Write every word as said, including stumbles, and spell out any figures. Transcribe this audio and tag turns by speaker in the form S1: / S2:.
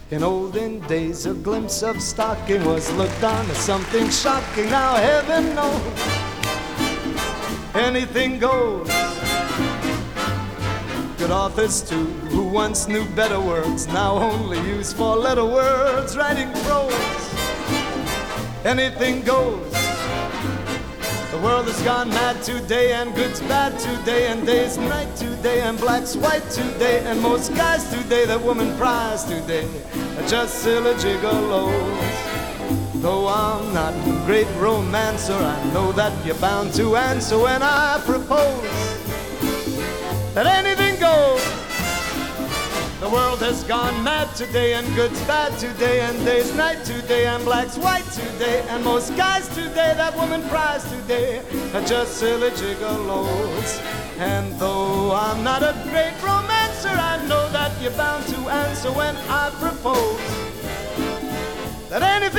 S1: In olden days, a glimpse of stocking was looked on as something shocking. Now heaven knows, anything goes. Good authors too, who once knew better words, now only use four-letter words, writing prose. Anything goes. The world has gone mad today, and good's bad today, and day's night today, and black's white today, and most guys today that woman prize today are just silly gigolos. Though I'm not a great romancer, I know that you're bound to answer when I propose that anything goes. The world has gone mad today, and good's bad today, and day's night today, and black's white today, and most guys today that woman prize today are just silly gigolos. And though I'm not a great romancer, I know that you're bound to answer when I propose that anything